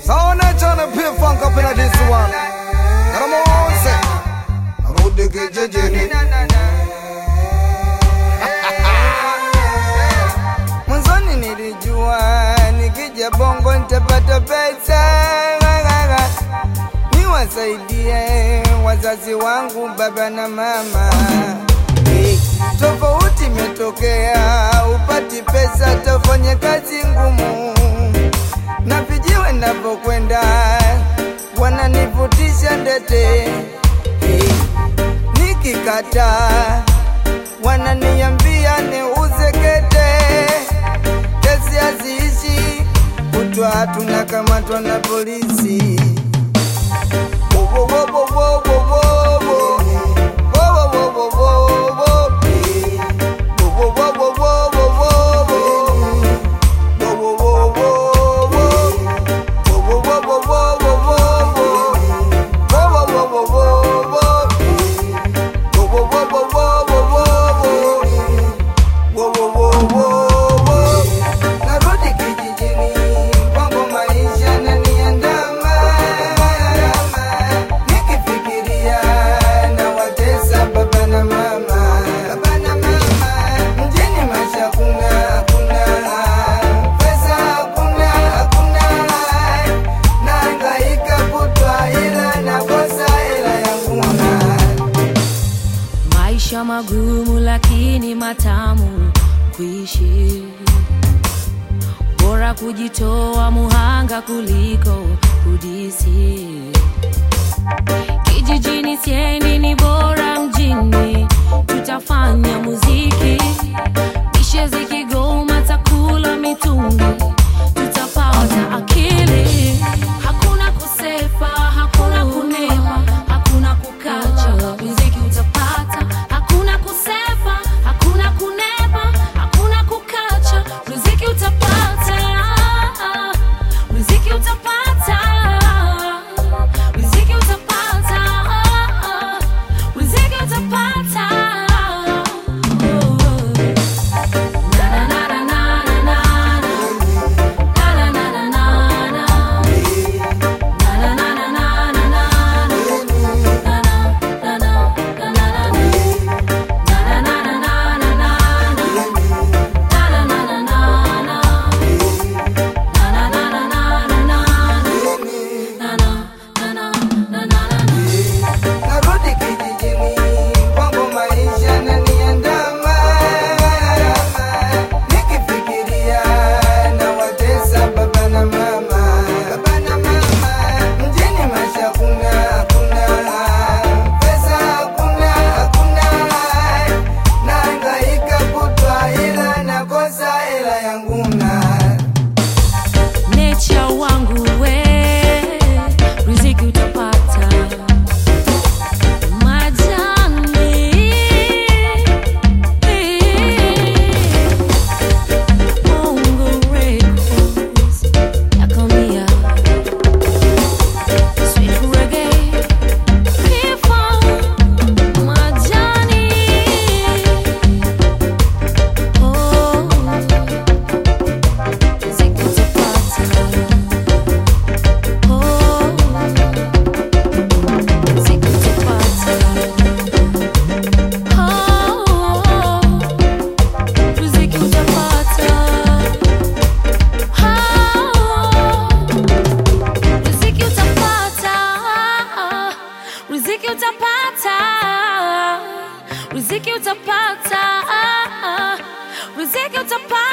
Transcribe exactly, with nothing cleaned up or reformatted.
Sound that trying to pay funk up in this one. And I'm all set. I'm out to get your Jenny. Mwanzoni nilijua nikija bongo nitapata pesa, niwasaidie wazazi wangu baba na mama. Hey, tofauti imetokea, upati pesa tafanya kazi ngumu, na vijiwe ninapokwenda wananivutisha ndete. Hey, nikikata wananiambia niuze kete, kesi haziishi, kutwa tunakamatwa na polisi. Wo wo wo wo wo wo wo wo wo wo wo wo. Maisha magumu lakini matamu kuishi, bora kujitoa muhanga kuliko kudisi. Kijijini siendi, ni bora mjini, tutafanya muziki. Mishe zikigoma takula mitungi, tutapata akili. Hakuna kusefa, hakuna kunepa, hakuna kukacha, muziki utapata. Hakuna kusefa, hakuna kunepa, hakuna kukacha, muziki utapata. Muziki utapata. Muziki utapata. Muziki utapata. Na na na na na na. Na na na na na. Na na na na na na. Na na na na na. Narudi kijijini, kwangu maisha yananiandama. Nikifikiria nawatesa baba na mama. Baba na mama, mjini maisha hakuna, hakuna. Pesa hakuna, hakuna. Nahangaika kutwa ila nakosa hela yangu na. Nature wangu we, riziki utapata. Majani Bongo Records yakamia. Sweet reggae P-Funk Majani. Oh, riziki utapata. Oh, riziki utapata. Oh, riziki utapata. Oh, riziki utapata. Riziki utapata. Riziki utapata. Riziki utapata.